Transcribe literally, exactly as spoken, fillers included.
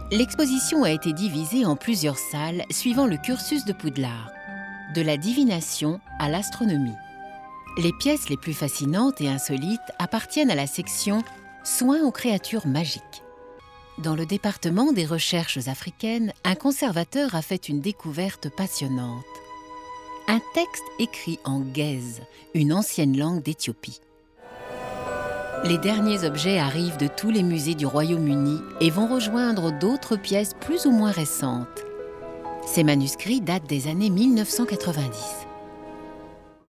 L'exposition a été divisée en plusieurs salles suivant le cursus de Poudlard, de la divination à l'astronomie. Les pièces les plus fascinantes et insolites appartiennent à la section « Soins aux créatures magiques ». Dans le département des recherches africaines, un conservateur a fait une découverte passionnante. Un texte écrit en guèze, une ancienne langue d'Éthiopie. Les derniers objets arrivent de tous les musées du Royaume-Uni et vont rejoindre d'autres pièces plus ou moins récentes. Ces manuscrits datent des années mille neuf cent quatre-vingt-dix.